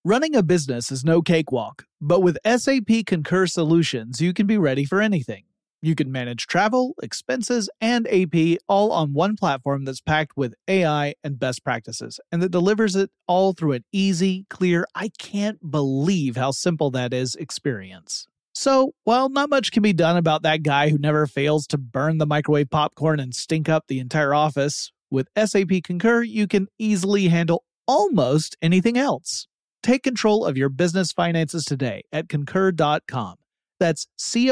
Running a business is no cakewalk, but with SAP Concur Solutions, you can be ready for anything. You can manage travel, expenses, and AP all on one platform that's packed with AI and best practices, and that delivers it all through an easy, clear, I can't believe how simple that is experience. So, while not much can be done about that guy who never fails to burn the microwave popcorn and stink up the entire office, with SAP Concur, you can easily handle almost anything else. Take control of your business finances today at Concur.com. That's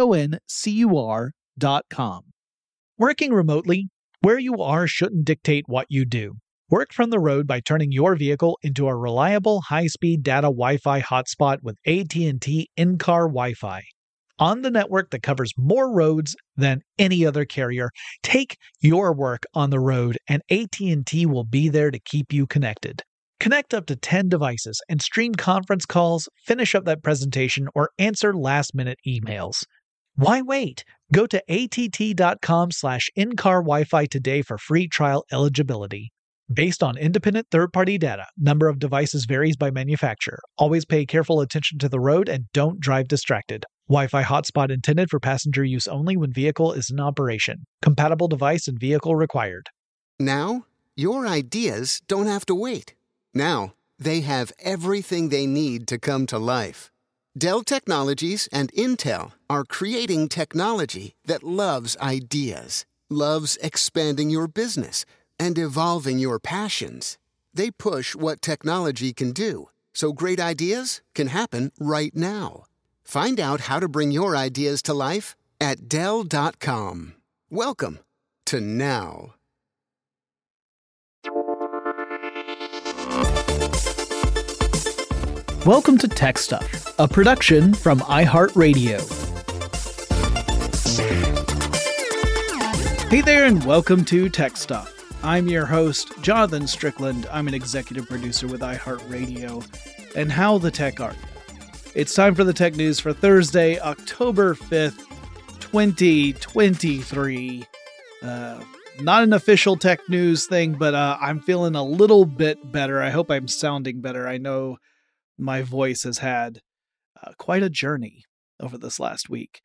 CONCUR.com. Working remotely, where you are shouldn't dictate what you do. Work from the road by turning your vehicle into a reliable high-speed data Wi-Fi hotspot with AT&T in-car Wi-Fi. On the network that covers more roads than any other carrier, take your work on the road and AT&T will be there to keep you connected. Connect up to 10 devices and stream conference calls, finish up that presentation, or answer last-minute emails. Why wait? Go to att.com/in-car Wi-Fi today for free trial eligibility. Based on independent third-party data, number of devices varies by manufacturer. Always pay careful attention to the road and don't drive distracted. Wi-Fi hotspot intended for passenger use only when vehicle is in operation. Compatible device and vehicle required. Now, your ideas don't have to wait. Now, they have everything they need to come to life. Dell Technologies and Intel are creating technology that loves ideas, loves expanding your business, and evolving your passions. They push what technology can do, so great ideas can happen right now. Find out how to bring your ideas to life at Dell.com. Welcome to Now. Welcome to Tech Stuff, a production from iHeartRadio. Hey there, and welcome to Tech Stuff. I'm your host, Jonathan Strickland. I'm an executive producer with iHeartRadio and How the Tech Art. It's time for the tech news for Thursday, October 5th, 2023. Not an official tech news thing, but I'm feeling a little bit better. I hope I'm sounding better. I know my voice has had quite a journey over this last week.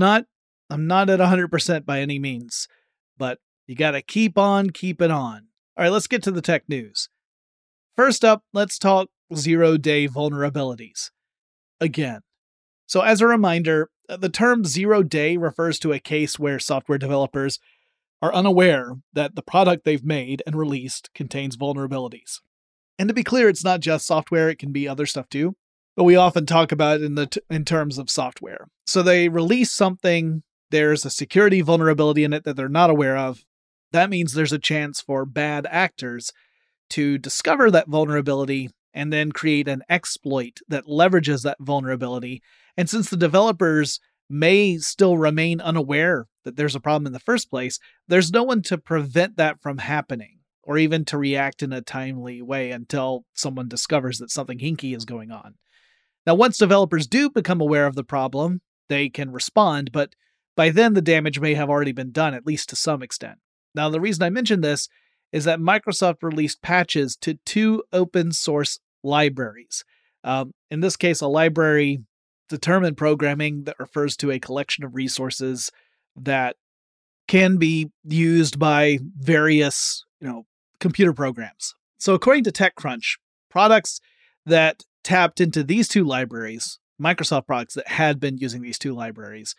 I'm not at 100% by any means, but you got to keep on keeping on. All right, let's get to the tech news. First up, let's talk zero-day vulnerabilities. Again. So as a reminder, the term zero-day refers to a case where software developers are unaware that the product they've made and released contains vulnerabilities. And to be clear, it's not just software, it can be other stuff too. But we often talk about it in terms of software. So they release something, there's a security vulnerability in it that they're not aware of. That means there's a chance for bad actors to discover that vulnerability and then create an exploit that leverages that vulnerability. And since the developers may still remain unaware that there's a problem in the first place, there's no one to prevent that from happening, or even to react in a timely way until someone discovers that something hinky is going on. Now, once developers do become aware of the problem, they can respond, but by then the damage may have already been done, at least to some extent. Now, the reason I mention this is that Microsoft released patches to 2 open source libraries. In this case, a library determined programming that refers to a collection of resources that can be used by various, computer programs. So according to TechCrunch, products that tapped into these 2 libraries, Microsoft products that had been using these 2 libraries,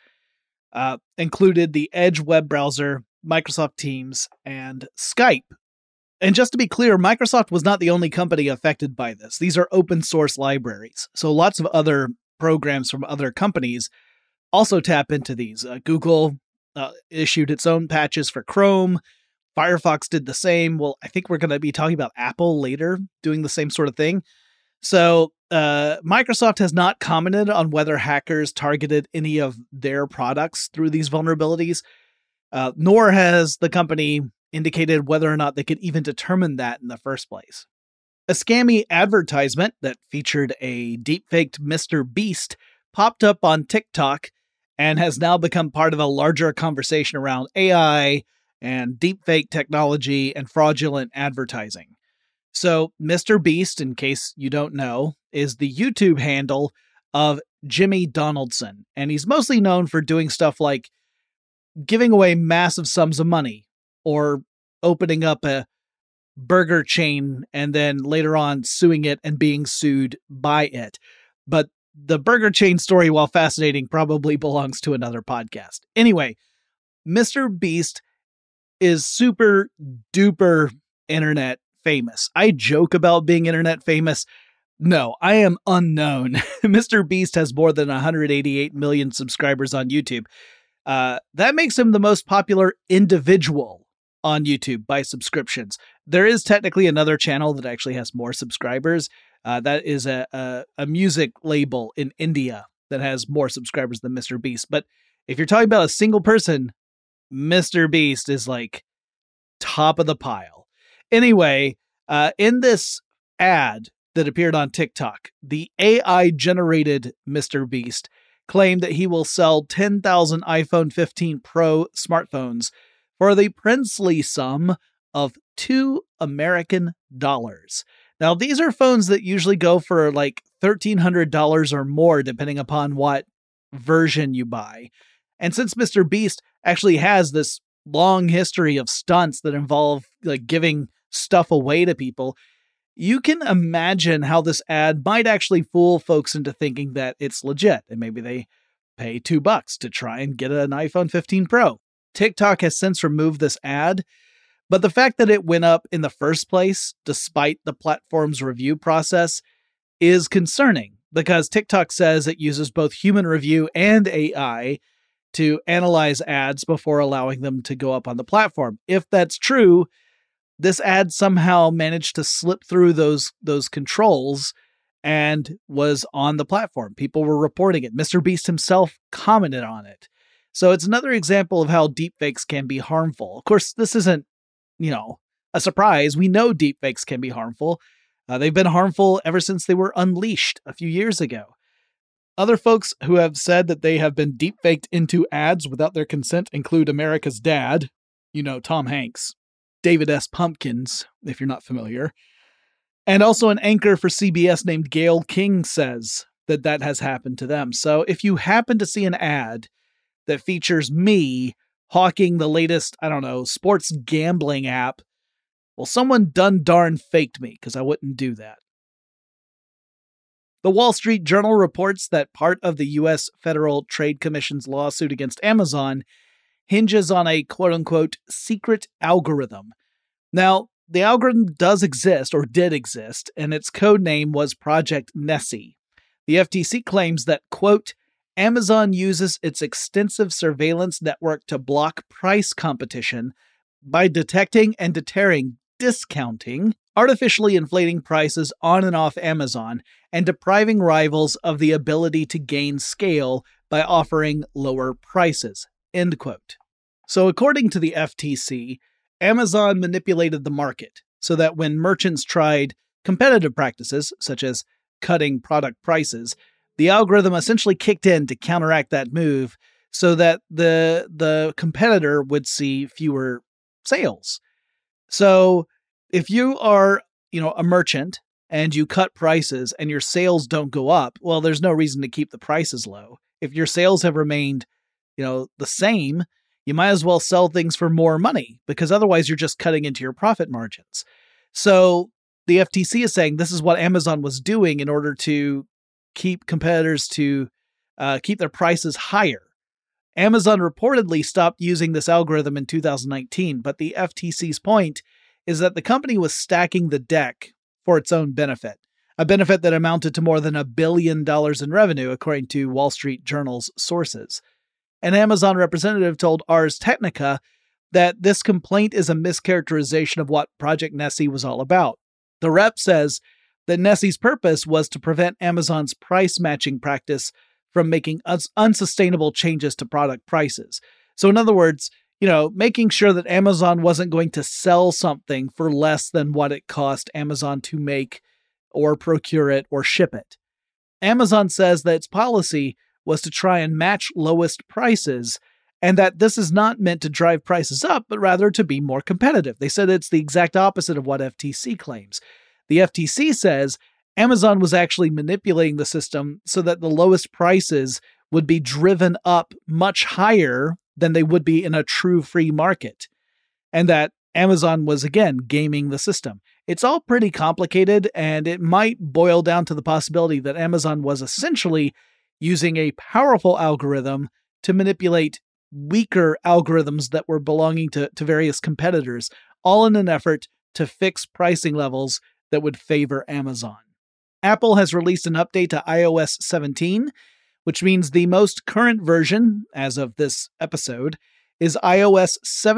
included the Edge web browser, Microsoft Teams, and Skype. And just to be clear, Microsoft was not the only company affected by this. These are open source libraries. So lots of other programs from other companies also tap into these. Google issued its own patches for Chrome. Firefox did the same. Well, I think we're going to be talking about Apple later doing the same sort of thing. So Microsoft has not commented on whether hackers targeted any of their products through these vulnerabilities, nor has the company indicated whether or not they could even determine that in the first place. A scammy advertisement that featured a deepfaked Mr. Beast popped up on TikTok and has now become part of a larger conversation around AI and deepfake technology and fraudulent advertising. So Mr. Beast, in case you don't know, is the YouTube handle of Jimmy Donaldson. And he's mostly known for doing stuff like giving away massive sums of money or opening up a burger chain and then later on suing it and being sued by it. But the burger chain story, while fascinating, probably belongs to another podcast. Anyway, Mr. Beast is super duper internet famous. I joke about being internet famous. No, I am unknown. Mr. Beast has more than 188 million subscribers on YouTube. That makes him the most popular individual on YouTube by subscriptions. There is technically another channel that actually has more subscribers. That is a music label in India that has more subscribers than Mr. Beast. But if you're talking about a single person, Mr. Beast is like top of the pile. Anyway, in this ad that appeared on TikTok, the AI-generated Mr. Beast claimed that he will sell 10,000 iPhone 15 Pro smartphones for the princely sum of $2 American. Now, these are phones that usually go for like $1,300 or more, depending upon what version you buy. And since Mr. Beast actually has this long history of stunts that involve like giving stuff away to people, you can imagine how this ad might actually fool folks into thinking that it's legit, and maybe they pay $2 to try and get an iPhone 15 Pro. TikTok has since removed this ad, but the fact that it went up in the first place, despite the platform's review process, is concerning because TikTok says it uses both human review and AI to analyze ads before allowing them to go up on the platform. If that's true, this ad somehow managed to slip through those controls and was on the platform. People were reporting it. Mr. Beast himself commented on it. So it's another example of how deepfakes can be harmful. Of course, this isn't, a surprise. We know deepfakes can be harmful. They've been harmful ever since they were unleashed a few years ago. Other folks who have said that they have been deepfaked into ads without their consent include America's Dad, Tom Hanks, David S. Pumpkins, if you're not familiar, and also an anchor for CBS named Gayle King says that has happened to them. So if you happen to see an ad that features me hawking the latest, sports gambling app, well, someone done darn faked me because I wouldn't do that. The Wall Street Journal reports that part of the U.S. Federal Trade Commission's lawsuit against Amazon hinges on a quote-unquote secret algorithm. Now, the algorithm does exist, or did exist, and its code name was Project Nessie. The FTC claims that, quote, Amazon uses its extensive surveillance network to block price competition by detecting and deterring discounting, artificially inflating prices on and off Amazon, and depriving rivals of the ability to gain scale by offering lower prices, end quote. So according to the FTC, Amazon manipulated the market so that when merchants tried competitive practices, such as cutting product prices, the algorithm essentially kicked in to counteract that move so that the competitor would see fewer sales. So if you are, a merchant and you cut prices and your sales don't go up, well, there's no reason to keep the prices low. If your sales have remained, the same, you might as well sell things for more money because otherwise you're just cutting into your profit margins. So the FTC is saying this is what Amazon was doing in order to keep competitors to keep their prices higher. Amazon reportedly stopped using this algorithm in 2019, but the FTC's point is that the company was stacking the deck for its own benefit, a benefit that amounted to more than $1 billion in revenue, according to Wall Street Journal's sources. An Amazon representative told Ars Technica that this complaint is a mischaracterization of what Project Nessie was all about. The rep says that Nessie's purpose was to prevent Amazon's price matching practice from making unsustainable changes to product prices. So in other words, making sure that Amazon wasn't going to sell something for less than what it cost Amazon to make or procure it or ship it. Amazon says that its policy was to try and match lowest prices, and that this is not meant to drive prices up, but rather to be more competitive. They said it's the exact opposite of what FTC claims. The FTC says Amazon was actually manipulating the system so that the lowest prices would be driven up much higher than they would be in a true free market, and that Amazon was, again, gaming the system. It's all pretty complicated, and it might boil down to the possibility that Amazon was essentially using a powerful algorithm to manipulate weaker algorithms that were belonging to various competitors, all in an effort to fix pricing levels that would favor Amazon. Apple has released an update to iOS 17, which means the most current version, as of this episode, is iOS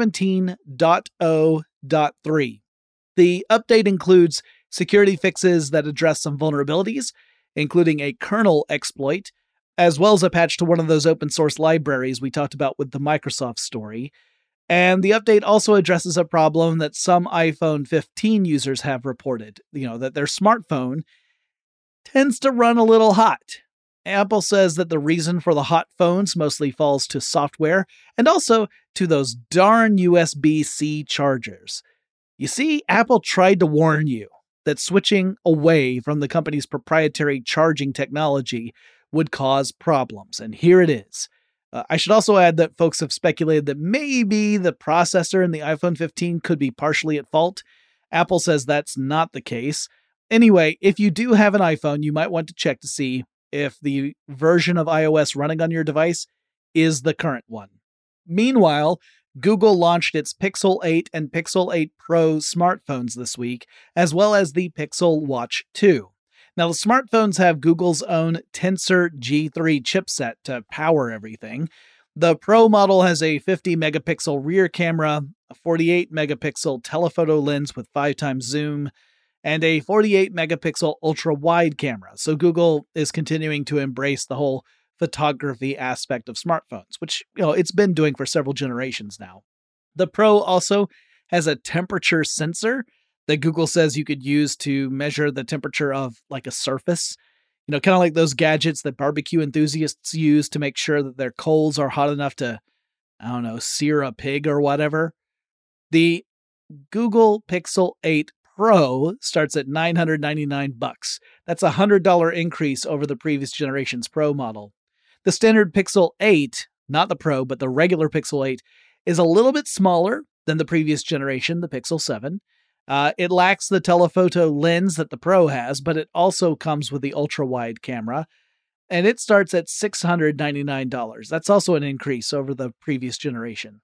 17.0.3. The update includes security fixes that address some vulnerabilities, including a kernel exploit, as well as a patch to one of those open source libraries we talked about with the Microsoft story. And the update also addresses a problem that some iPhone 15 users have reported, that their smartphone tends to run a little hot. Apple says that the reason for the hot phones mostly falls to software and also to those darn USB-C chargers. You see, Apple tried to warn you that switching away from the company's proprietary charging technology would cause problems, and here it is. I should also add that folks have speculated that maybe the processor in the iPhone 15 could be partially at fault. Apple says that's not the case. Anyway, if you do have an iPhone, you might want to check to see if the version of iOS running on your device is the current one. Meanwhile, Google launched its Pixel 8 and Pixel 8 Pro smartphones this week, as well as the Pixel Watch 2. Now, the smartphones have Google's own Tensor G3 chipset to power everything. The Pro model has a 50-megapixel rear camera, a 48-megapixel telephoto lens with 5x zoom, and a 48-megapixel ultra-wide camera. So Google is continuing to embrace the whole photography aspect of smartphones, which it's been doing for several generations now. The Pro also has a temperature sensor that Google says you could use to measure the temperature of like a surface. Kind of like those gadgets that barbecue enthusiasts use to make sure that their coals are hot enough to, sear a pig or whatever. The Google Pixel 8 Pro starts at $999. That's a $100 increase over the previous generation's Pro model. The standard Pixel 8, not the Pro, but the regular Pixel 8, is a little bit smaller than the previous generation, the Pixel 7. It lacks the telephoto lens that the Pro has, but it also comes with the ultra-wide camera, and it starts at $699. That's also an increase over the previous generation.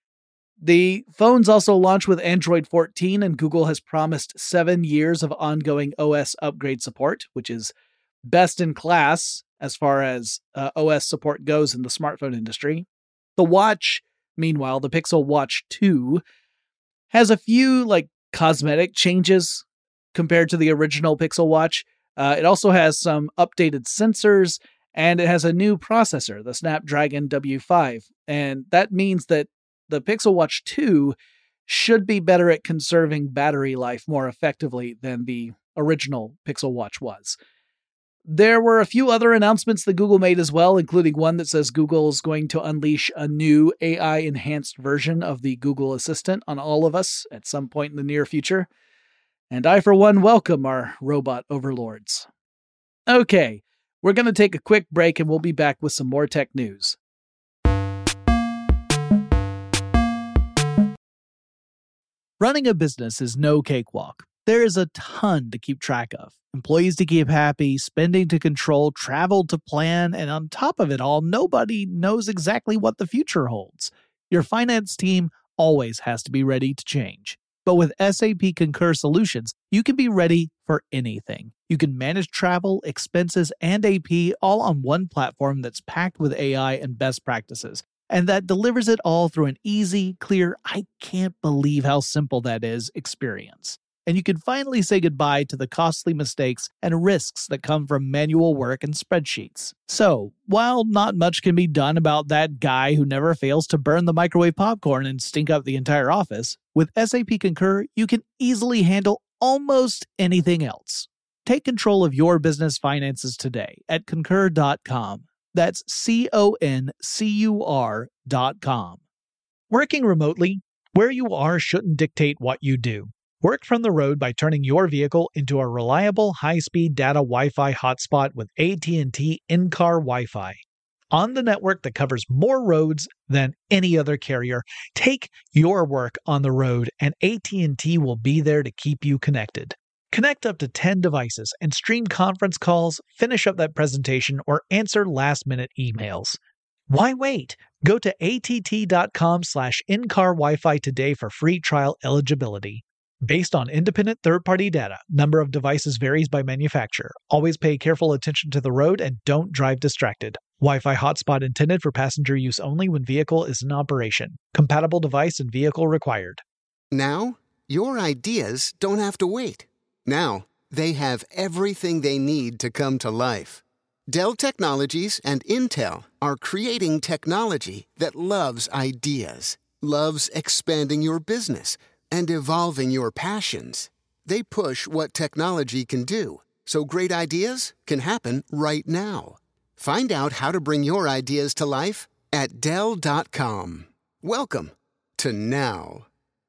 The phones also launch with Android 14, and Google has promised 7 years of ongoing OS upgrade support, which is best in class as far as OS support goes in the smartphone industry. The Watch, meanwhile, the Pixel Watch 2, has a few cosmetic changes compared to the original Pixel Watch. It also has some updated sensors, and it has a new processor, the Snapdragon W5. And that means that the Pixel Watch 2 should be better at conserving battery life more effectively than the original Pixel Watch was. There were a few other announcements that Google made as well, including one that says Google is going to unleash a new AI-enhanced version of the Google Assistant on all of us at some point in the near future. And I, for one, welcome our robot overlords. Okay, we're going to take a quick break and we'll be back with some more tech news. Running a business is no cakewalk. There is a ton to keep track of. Employees to keep happy, spending to control, travel to plan, and on top of it all, nobody knows exactly what the future holds. Your finance team always has to be ready to change. But with SAP Concur Solutions, you can be ready for anything. You can manage travel, expenses, and AP all on one platform that's packed with AI and best practices. And that delivers it all through an easy, clear, I can't believe how simple that is experience. And you can finally say goodbye to the costly mistakes and risks that come from manual work and spreadsheets. So, while not much can be done about that guy who never fails to burn the microwave popcorn and stink up the entire office, with SAP Concur, you can easily handle almost anything else. Take control of your business finances today at Concur.com. That's CONCUR.com. Working remotely, where you are shouldn't dictate what you do. Work from the road by turning your vehicle into a reliable high-speed data Wi-Fi hotspot with AT&T in-car Wi-Fi. On the network that covers more roads than any other carrier, take your work on the road and AT&T will be there to keep you connected. Connect up to 10 devices and stream conference calls, finish up that presentation, or answer last-minute emails. Why wait? Go to att.com/in-car Wi-Fi today for free trial eligibility. Based on independent third-party data, number of devices varies by manufacturer. Always pay careful attention to the road and don't drive distracted. Wi-Fi hotspot intended for passenger use only when vehicle is in operation. Compatible device and vehicle required. Now, your ideas don't have to wait. Now, they have everything they need to come to life. Dell Technologies and Intel are creating technology that loves ideas, loves expanding your business, and evolving your passions. They push what technology can do, so great ideas can happen right now. Find out how to bring your ideas to life at Dell.com. Welcome to now.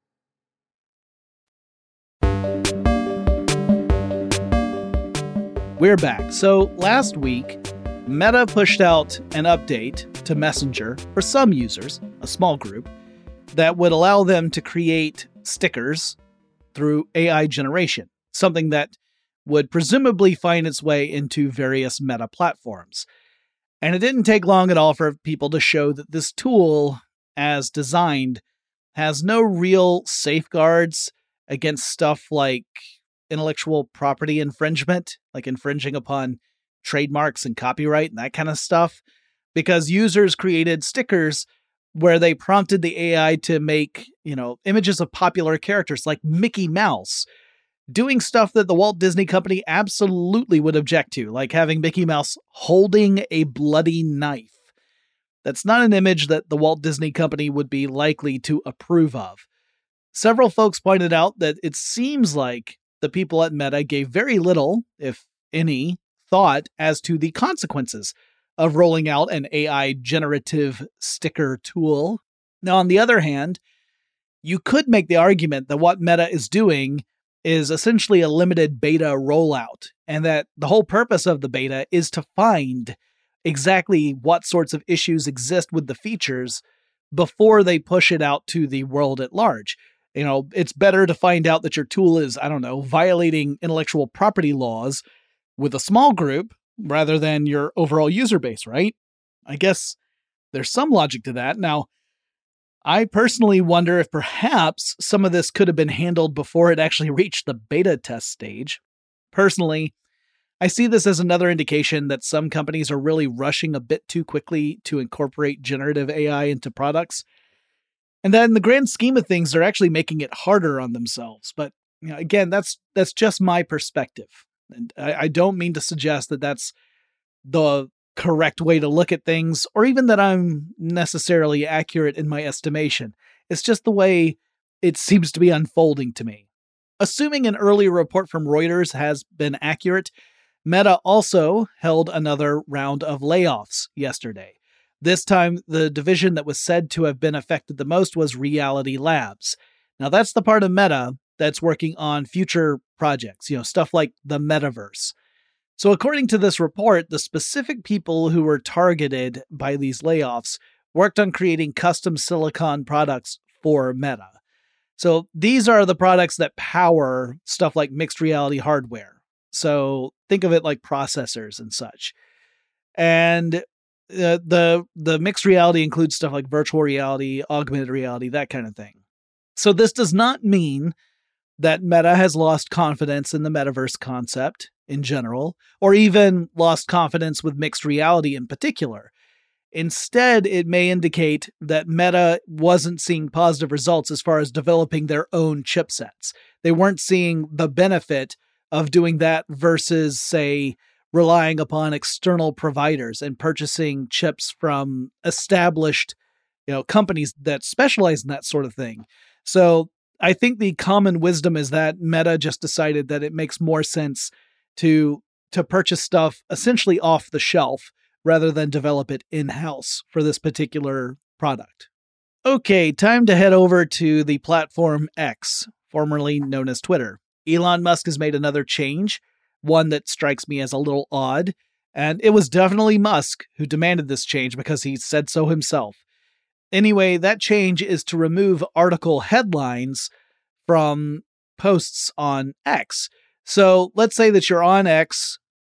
We're back. So last week, Meta pushed out an update to Messenger for some users, a small group, that would allow them to create stickers through AI generation, something that would presumably find its way into various Meta platforms. And it didn't take long at all for people to show that this tool, as designed, has no real safeguards against stuff like intellectual property infringement, like infringing upon trademarks and copyright and that kind of stuff, because users created stickers where they prompted the AI to make, images of popular characters like Mickey Mouse, doing stuff that the Walt Disney Company absolutely would object to, like having Mickey Mouse holding a bloody knife. That's not an image that the Walt Disney Company would be likely to approve of. Several folks pointed out that it seems like the people at Meta gave very little, if any, thought as to the consequences of rolling out an AI generative sticker tool. Now, on the other hand, you could make the argument that what Meta is doing is essentially a limited beta rollout, and that the whole purpose of the beta is to find exactly what sorts of issues exist with the features before they push it out to the world at large. It's better to find out that your tool is, violating intellectual property laws with a small group rather than your overall user base, right? I guess there's some logic to that. Now, I personally wonder if perhaps some of this could have been handled before it actually reached the beta test stage. Personally, I see this as another indication that some companies are really rushing a bit too quickly to incorporate generative AI into products, and that in the grand scheme of things, they're actually making it harder on themselves. But again, that's just my perspective. And I don't mean to suggest that that's the correct way to look at things, or even that I'm necessarily accurate in my estimation. It's just the way it seems to be unfolding to me. Assuming an earlier report from Reuters has been accurate, Meta also held another round of layoffs yesterday. This time, the division that was said to have been affected the most was Reality Labs. Now, that's the part of Meta that's working on future projects, stuff like the metaverse. So according to this report, the specific people who were targeted by these layoffs worked on creating custom silicon products for Meta. So these are the products that power stuff like mixed reality hardware. So think of it like processors and such. And the mixed reality includes stuff like virtual reality, augmented reality, that kind of thing. So this does not mean that Meta has lost confidence in the metaverse concept in general, or even lost confidence with mixed reality in particular. Instead, it may indicate that Meta wasn't seeing positive results as far as developing their own chipsets. They weren't seeing the benefit of doing that versus, say, relying upon external providers and purchasing chips from established, companies that specialize in that sort of thing. So I think the common wisdom is that Meta just decided that it makes more sense to purchase stuff essentially off the shelf rather than develop it in-house for this particular product. Okay, time to head over to the platform X formerly known as Twitter. Elon Musk has made another change, one that strikes me as a little odd, and it was definitely Musk who demanded this change because he said so himself. Anyway, that change is to remove article headlines from posts on X. So let's say that you're on X.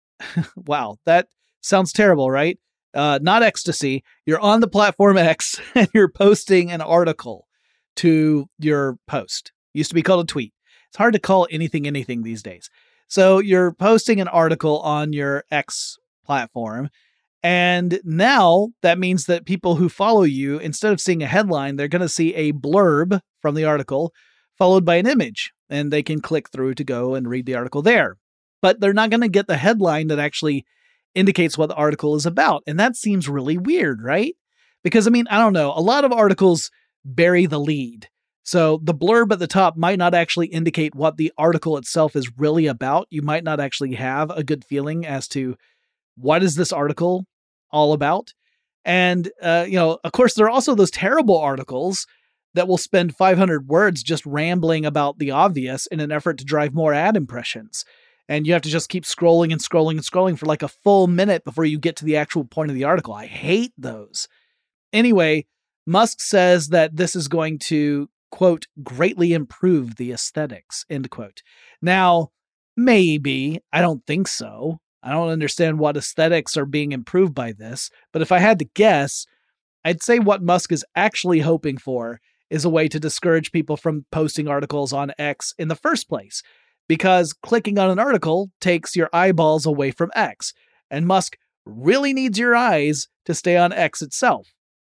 Wow, that sounds terrible, right? Not ecstasy. You're on the platform X and you're posting an article to your post. Used to be called a tweet. It's hard to call anything these days. So you're posting an article on your X platform. And now that means that people who follow you, instead of seeing a headline, they're going to see a blurb from the article followed by an image. And they can click through to go and read the article there. But they're not going to get the headline that actually indicates what the article is about. And that seems really weird, right? Because, I don't know. A lot of articles bury the lead. So the blurb at the top might not actually indicate what the article itself is really about. You might not actually have a good feeling as to what is this article all about. And, of course, there are also those terrible articles that will spend 500 words just rambling about the obvious in an effort to drive more ad impressions. And you have to just keep scrolling and scrolling and scrolling for like a full minute before you get to the actual point of the article. I hate those. Anyway, Musk says that this is going to, quote, greatly improve the aesthetics, end quote. Now, maybe. I don't think so. I don't understand what aesthetics are being improved by this. But if I had to guess, I'd say what Musk is actually hoping for is a way to discourage people from posting articles on X in the first place. Because clicking on an article takes your eyeballs away from X. And Musk really needs your eyes to stay on X itself.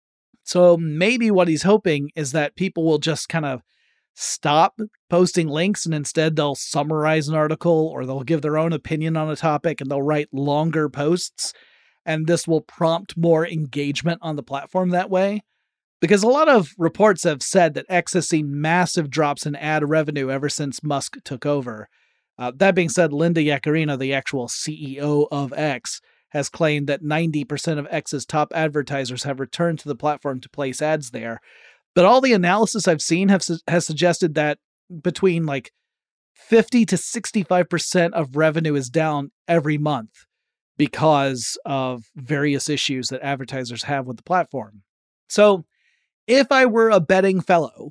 So maybe what he's hoping is that people will just kind of stop posting links and instead they'll summarize an article or they'll give their own opinion on a topic and they'll write longer posts. And this will prompt more engagement on the platform that way. Because a lot of reports have said that X has seen massive drops in ad revenue ever since Musk took over. That being said, Linda Yaccarino, the actual CEO of X, has claimed that 90% of X's top advertisers have returned to the platform to place ads there. But all the analysis I've seen has suggested that between like 50 to 65% of revenue is down every month because of various issues that advertisers have with the platform. So if I were a betting fellow,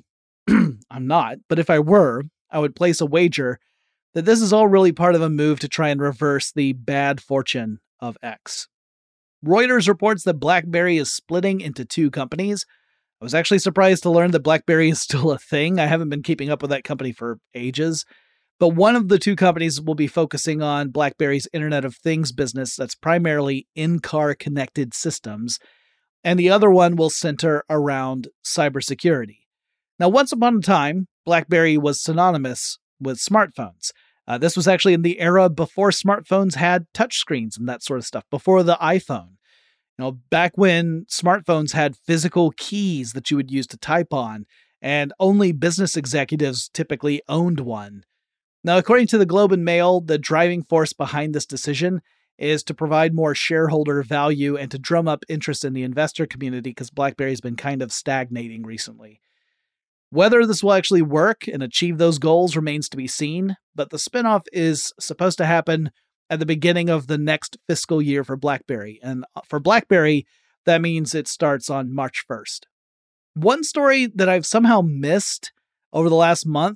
I'm not, but if I were, I would place a wager that this is all really part of a move to try and reverse the bad fortune of X. Reuters reports that BlackBerry is splitting into two companies. I was actually surprised to learn that BlackBerry is still a thing. I haven't been keeping up with that company for ages. But one of the two companies will be focusing on BlackBerry's Internet of Things business that's primarily in-car connected systems, and the other one will center around cybersecurity. Now, once upon a time, BlackBerry was synonymous with smartphones. This was actually in the era before smartphones had touchscreens and that sort of stuff, before the iPhone. Back when smartphones had physical keys that you would use to type on, and only business executives typically owned one. Now, according to the Globe and Mail, the driving force behind this decision is to provide more shareholder value and to drum up interest in the investor community because BlackBerry's been kind of stagnating recently. Whether this will actually work and achieve those goals remains to be seen, but the spinoff is supposed to happen at the beginning of the next fiscal year for BlackBerry. And for BlackBerry, that means it starts on March 1st. One story that I've somehow missed over the last month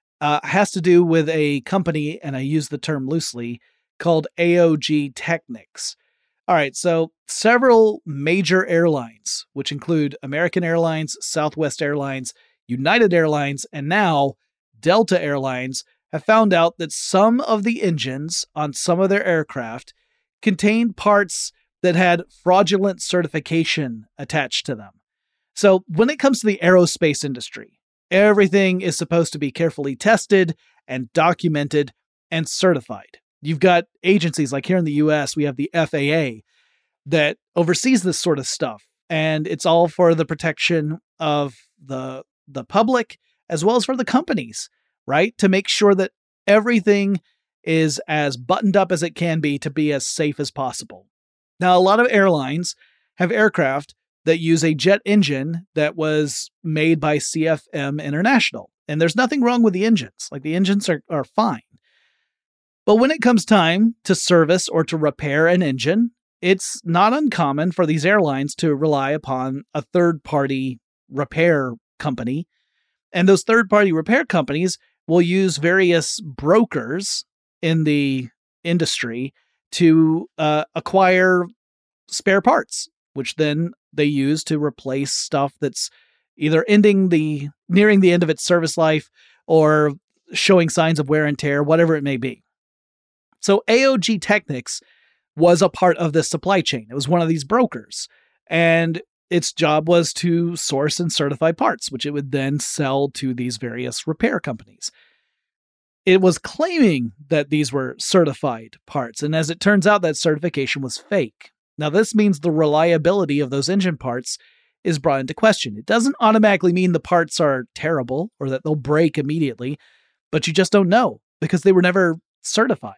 has to do with a company, and I use the term loosely, called AOG Technics. All right, so several major airlines, which include American Airlines, Southwest Airlines, United Airlines, and now Delta Airlines, have found out that some of the engines on some of their aircraft contained parts that had fraudulent certification attached to them. So when it comes to the aerospace industry, everything is supposed to be carefully tested and documented and certified. You've got agencies like here in the US, we have the FAA that oversees this sort of stuff. And it's all for the protection of the public as well as for the companies, right? To make sure that everything is as buttoned up as it can be to be as safe as possible. Now, a lot of airlines have aircraft that use a jet engine that was made by CFM International. And there's nothing wrong with the engines. Like the engines are fine. But when it comes time to service or to repair an engine, it's not uncommon for these airlines to rely upon a third-party repair company. And those third-party repair companies will use various brokers in the industry to acquire spare parts, which then they use to replace stuff that's either nearing the end of its service life or showing signs of wear and tear, whatever it may be. So AOG Technics was a part of this supply chain. It was one of these brokers, and its job was to source and certify parts, which it would then sell to these various repair companies. It was claiming that these were certified parts, and as it turns out, that certification was fake. Now, this means the reliability of those engine parts is brought into question. It doesn't automatically mean the parts are terrible or that they'll break immediately, but you just don't know because they were never certified.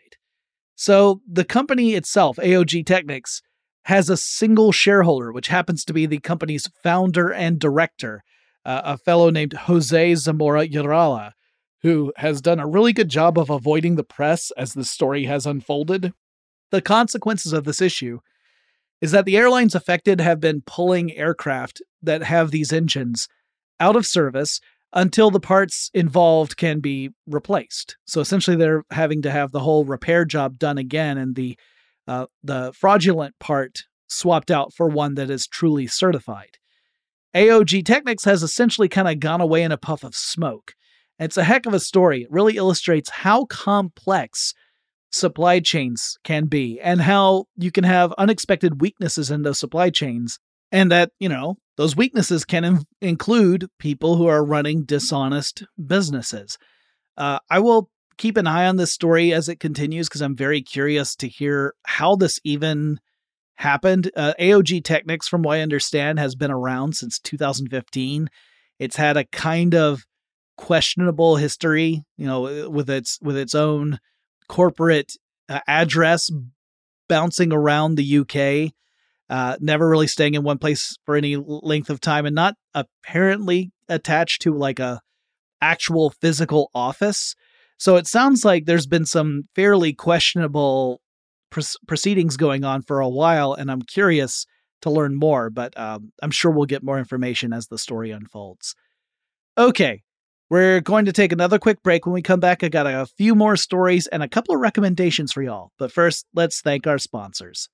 So the company itself, AOG Technics, has a single shareholder, which happens to be the company's founder and director, a fellow named Jose Zamora Urala, who has done a really good job of avoiding the press as the story has unfolded. The consequences of this issue is that the airlines affected have been pulling aircraft that have these engines out of service until the parts involved can be replaced. So essentially they're having to have the whole repair job done again and the fraudulent part swapped out for one that is truly certified. AOG Technics has essentially kind of gone away in a puff of smoke. It's a heck of a story. It really illustrates how complex supply chains can be and how you can have unexpected weaknesses in those supply chains. And that, those weaknesses can include people who are running dishonest businesses. I will keep an eye on this story as it continues because I'm very curious to hear how this even happened. AOG Technics, from what I understand, has been around since 2015. It's had a kind of questionable history, with its own corporate address bouncing around the UK. Never really staying in one place for any length of time and not apparently attached to like a actual physical office. So it sounds like there's been some fairly questionable proceedings going on for a while, and I'm curious to learn more, but I'm sure we'll get more information as the story unfolds. Okay, we're going to take another quick break. When we come back, I got a few more stories and a couple of recommendations for y'all. But first, let's thank our sponsors.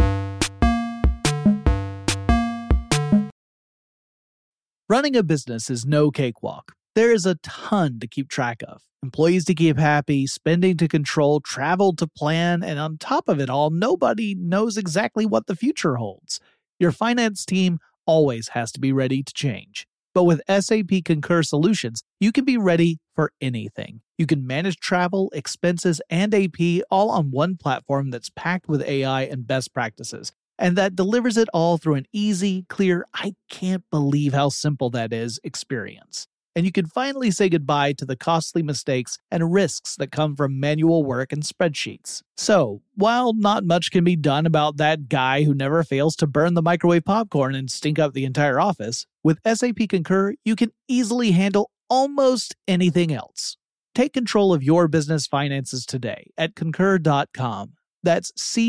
Running a business is no cakewalk. There is a ton to keep track of. Employees to keep happy, spending to control, travel to plan, and on top of it all, nobody knows exactly what the future holds. Your finance team always has to be ready to change. But with SAP Concur Solutions, you can be ready for anything. You can manage travel, expenses, and AP all on one platform that's packed with AI and best practices. And that delivers it all through an easy, clear, I can't believe how simple that is experience. And you can finally say goodbye to the costly mistakes and risks that come from manual work and spreadsheets. So, while not much can be done about that guy who never fails to burn the microwave popcorn and stink up the entire office, with SAP Concur, you can easily handle almost anything else. Take control of your business finances today at concur.com. That's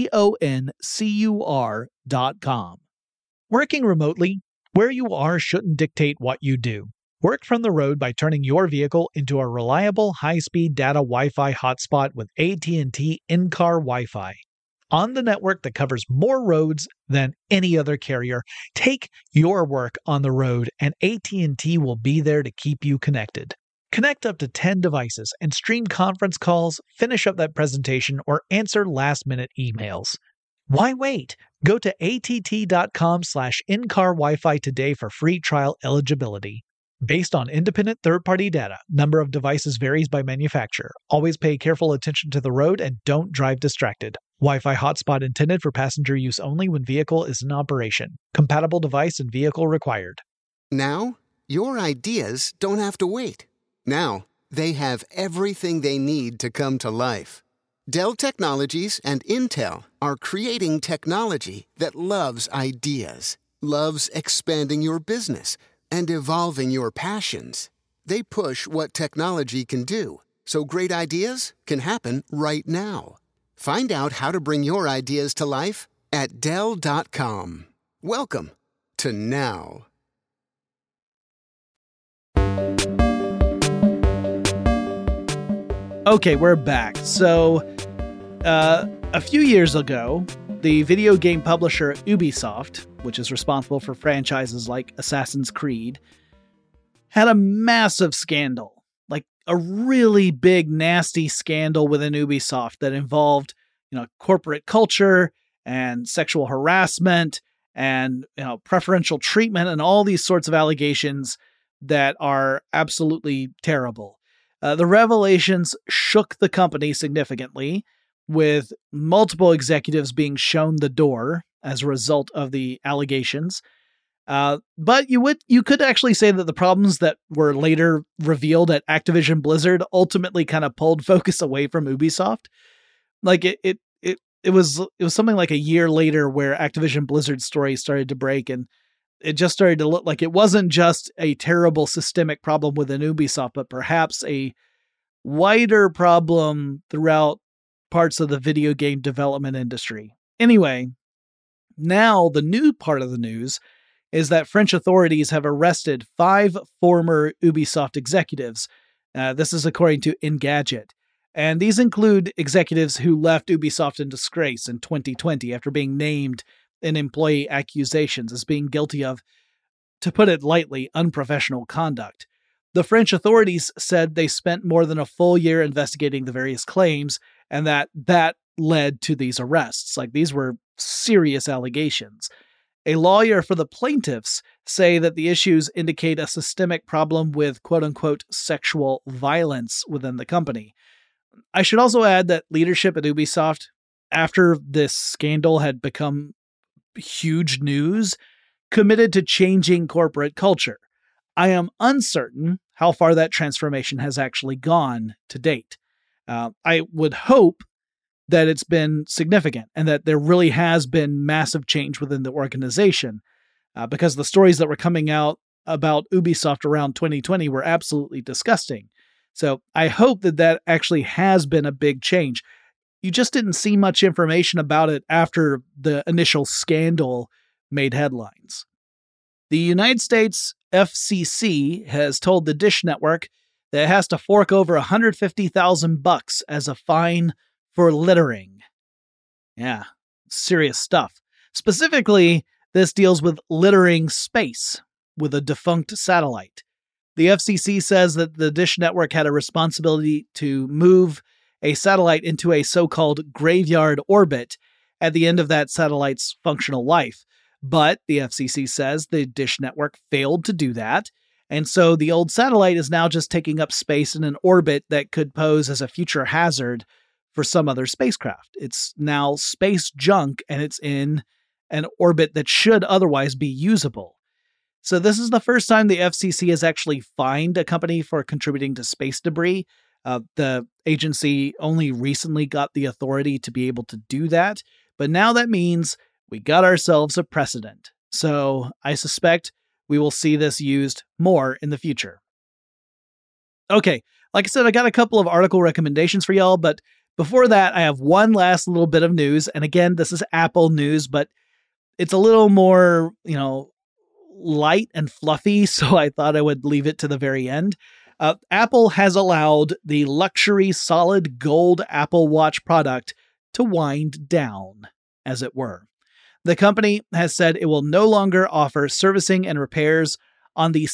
CONCUR.com. Working remotely, where you are shouldn't dictate what you do. Work from the road by turning your vehicle into a reliable high-speed data Wi-Fi hotspot with AT&T in-car Wi-Fi. On the network that covers more roads than any other carrier, take your work on the road and AT&T will be there to keep you connected. Connect up to 10 devices and stream conference calls, finish up that presentation, or answer last-minute emails. Why wait? Go to att.com/in-car Wi-Fi today for free trial eligibility. Based on independent third-party data, number of devices varies by manufacturer. Always pay careful attention to the road and don't drive distracted. Wi-Fi hotspot intended for passenger use only when vehicle is in operation. Compatible device and vehicle required. Now, your ideas don't have to wait. Now, they have everything they need to come to life. Dell Technologies and Intel are creating technology that loves ideas, loves expanding your business, and evolving your passions. They push what technology can do, so great ideas can happen right now. Find out how to bring your ideas to life at Dell.com. Welcome to now. Okay, we're back. So, a few years ago, the video game publisher Ubisoft, which is responsible for franchises like Assassin's Creed, had a massive scandal, like a really big, nasty scandal within Ubisoft that involved, corporate culture and sexual harassment and, preferential treatment and all these sorts of allegations that are absolutely terrible. The revelations shook the company significantly, with multiple executives being shown the door as a result of the allegations. But you could actually say that the problems that were later revealed at Activision Blizzard ultimately kind of pulled focus away from Ubisoft. Like it was something like a year later where Activision Blizzard's story started to break, and it just started to look like it wasn't just a terrible systemic problem within Ubisoft, but perhaps a wider problem throughout parts of the video game development industry. Anyway, now the new part of the news is that French authorities have arrested 5 former Ubisoft executives. This is according to Engadget. And these include executives who left Ubisoft in disgrace in 2020 after being named in employee accusations as being guilty of, to put it lightly, unprofessional conduct. The French authorities said they spent more than a full year investigating the various claims, and that led to these arrests. Like, these were serious allegations. A lawyer for the plaintiffs say that the issues indicate a systemic problem with quote-unquote sexual violence within the company. I should also add that leadership at Ubisoft, after this scandal had become huge news, committed to changing corporate culture. I am uncertain how far that transformation has actually gone to date. I would hope that it's been significant and that there really has been massive change within the organization, because the stories that were coming out about Ubisoft around 2020 were absolutely disgusting. So I hope that actually has been a big change. You just didn't see much information about it after the initial scandal made headlines. The United States FCC has told the Dish Network that it has to fork over $150,000 as a fine for littering. Yeah, serious stuff. Specifically, this deals with littering space with a defunct satellite. The FCC says that the Dish Network had a responsibility to move a satellite into a so-called graveyard orbit at the end of that satellite's functional life. But the FCC says the Dish Network failed to do that, and so the old satellite is now just taking up space in an orbit that could pose as a future hazard for some other spacecraft. It's now space junk, and it's in an orbit that should otherwise be usable. So this is the first time the FCC has actually fined a company for contributing to space debris. The agency only recently got the authority to be able to do that, but now that means we got ourselves a precedent. So I suspect we will see this used more in the future. Okay, like I said, I got a couple of article recommendations for y'all, but before that, I have one last little bit of news. And again, this is Apple news, but it's a little more, light and fluffy, so I thought I would leave it to the very end. Apple has allowed the luxury solid gold Apple Watch product to wind down, as it were. The company has said it will no longer offer servicing and repairs on the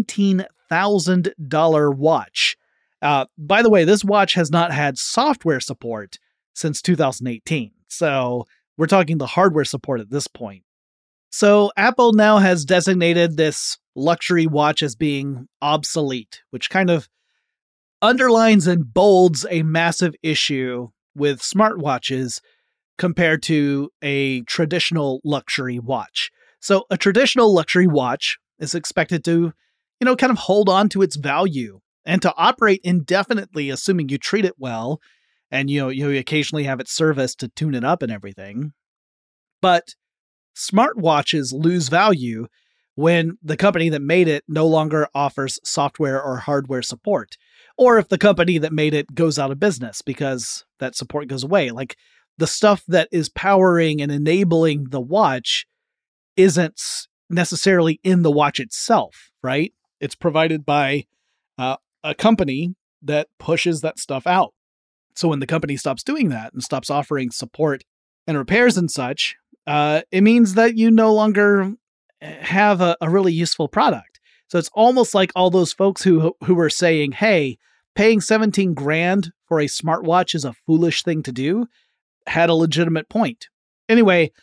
$17,000 watch. By the way, this watch has not had software support since 2018, so we're talking the hardware support at this point. So Apple now has designated this luxury watch as being obsolete, which kind of underlines and bolds a massive issue with smartwatches compared to a traditional luxury watch. So a traditional luxury watch is expected to, kind of hold on to its value and to operate indefinitely, assuming you treat it well and, you occasionally have it serviced to tune it up and everything. But smartwatches lose value when the company that made it no longer offers software or hardware support, or if the company that made it goes out of business because that support goes away. Like, the stuff that is powering and enabling the watch isn't necessarily in the watch itself, right? It's provided by a company that pushes that stuff out. So when the company stops doing that and stops offering support and repairs and such, it means that you no longer have a really useful product. So it's almost like all those folks who were saying, hey, paying 17 grand for a smartwatch is a foolish thing to do, had a legitimate point. Anyway,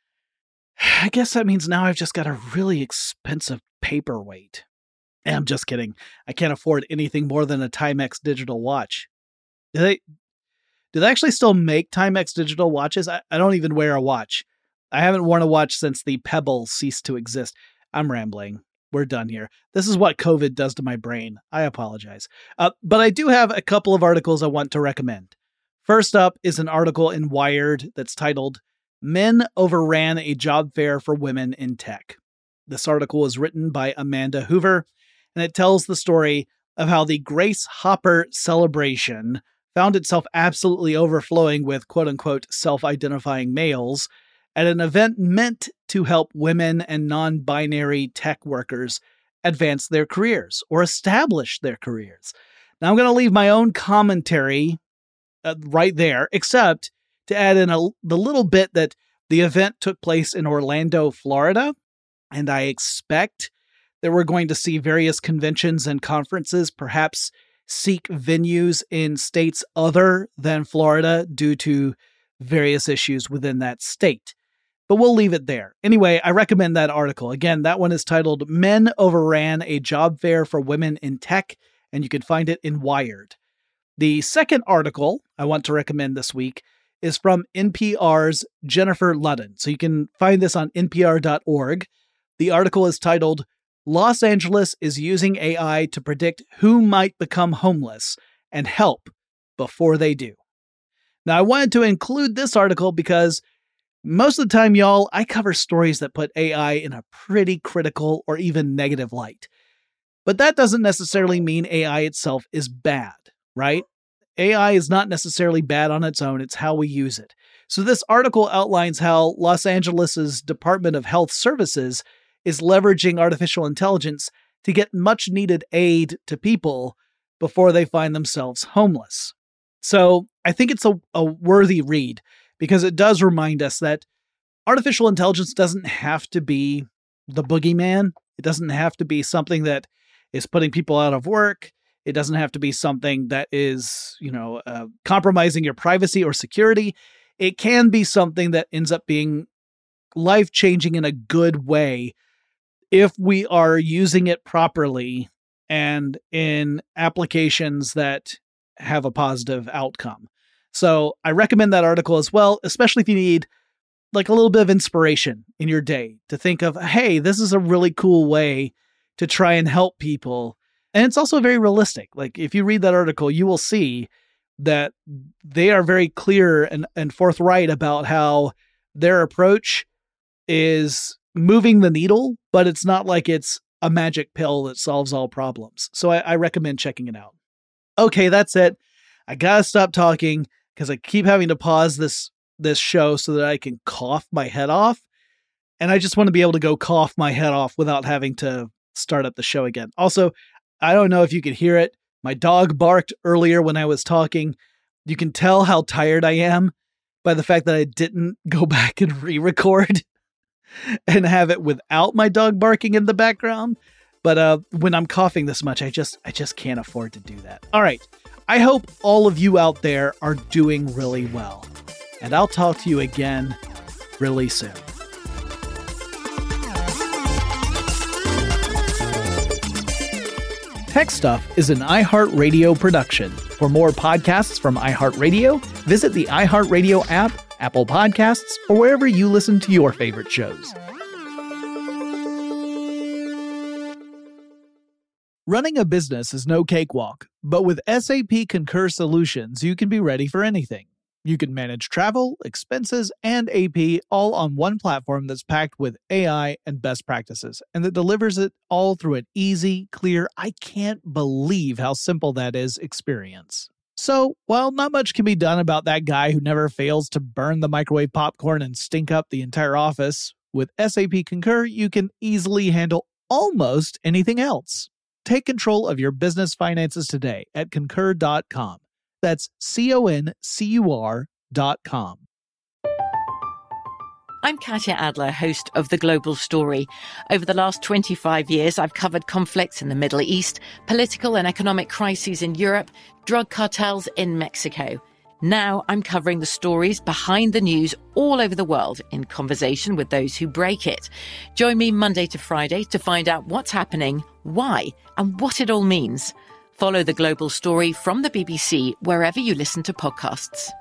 I guess that means now I've just got a really expensive paperweight. And I'm just kidding. I can't afford anything more than a Timex digital watch. Do they actually still make Timex digital watches? I don't even wear a watch. I haven't worn a watch since the Pebble ceased to exist. I'm rambling. We're done here. This is what COVID does to my brain. I apologize. But I do have a couple of articles I want to recommend. First up is an article in Wired that's titled, Men Overran a Job Fair for Women in Tech. This article is written by Amanda Hoover, and it tells the story of how the Grace Hopper celebration found itself absolutely overflowing with quote-unquote self-identifying males at an event meant to help women and non-binary tech workers advance their careers or establish their careers. Now I'm going to leave my own commentary right there, except to add in the little bit that the event took place in Orlando, Florida, and I expect that we're going to see various conventions and conferences perhaps seek venues in states other than Florida due to various issues within that state. But we'll leave it there. Anyway, I recommend that article. Again, that one is titled Men Overran a Job Fair for Women in Tech, and you can find it in Wired. The second article I want to recommend this week is from NPR's Jennifer Ludden. So you can find this on npr.org. The article is titled, Los Angeles is using AI to predict who might become homeless and help before they do. Now, I wanted to include this article because most of the time, y'all, I cover stories that put AI in a pretty critical or even negative light. But that doesn't necessarily mean AI itself is bad, right? AI is not necessarily bad on its own, it's how we use it. So this article outlines how Los Angeles's Department of Health Services is leveraging artificial intelligence to get much needed aid to people before they find themselves homeless. So I think it's a worthy read because it does remind us that artificial intelligence doesn't have to be the boogeyman. It doesn't have to be something that is putting people out of work. It doesn't have to be something that is, compromising your privacy or security. It can be something that ends up being life-changing in a good way if we are using it properly and in applications that have a positive outcome. So I recommend that article as well, especially if you need like a little bit of inspiration in your day to think of, hey, this is a really cool way to try and help people. And it's also very realistic. Like if you read that article, you will see that they are very clear and forthright about how their approach is moving the needle, but it's not like it's a magic pill that solves all problems. So I recommend checking it out. Okay, that's it. I gotta stop talking because I keep having to pause this show so that I can cough my head off. And I just want to be able to go cough my head off without having to start up the show again. Also, I don't know if you could hear it. My dog barked earlier when I was talking. You can tell how tired I am by the fact that I didn't go back and re-record and have it without my dog barking in the background. But when I'm coughing this much, I just can't afford to do that. All right. I hope all of you out there are doing really well. And I'll talk to you again really soon. Tech Stuff is an iHeartRadio production. For more podcasts from iHeartRadio, visit the iHeartRadio app, Apple Podcasts, or wherever you listen to your favorite shows. Running a business is no cakewalk, but with SAP Concur Solutions, you can be ready for anything. You can manage travel, expenses, and AP all on one platform that's packed with AI and best practices, and that delivers it all through an easy, clear, I can't believe how simple that is experience. So, while not much can be done about that guy who never fails to burn the microwave popcorn and stink up the entire office, with SAP Concur, you can easily handle almost anything else. Take control of your business finances today at Concur.com. That's CONCUR.com. I'm Katya Adler, host of The Global Story. Over the last 25 years, I've covered conflicts in the Middle East, political and economic crises in Europe, drug cartels in Mexico. Now I'm covering the stories behind the news all over the world in conversation with those who break it. Join me Monday to Friday to find out what's happening, why, and what it all means. Follow The Global Story from the BBC wherever you listen to podcasts.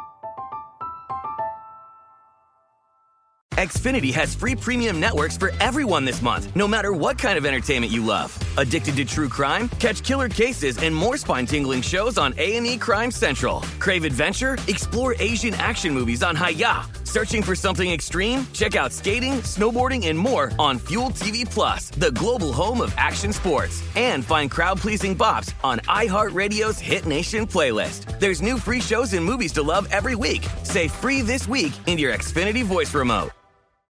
Xfinity has free premium networks for everyone this month, no matter what kind of entertainment you love. Addicted to true crime? Catch killer cases and more spine-tingling shows on A&E Crime Central. Crave adventure? Explore Asian action movies on Hi-YAH. Searching for something extreme? Check out skating, snowboarding, and more on Fuel TV Plus, the global home of action sports. And find crowd-pleasing bops on iHeartRadio's Hit Nation playlist. There's new free shows and movies to love every week. Say free this week in your Xfinity voice remote.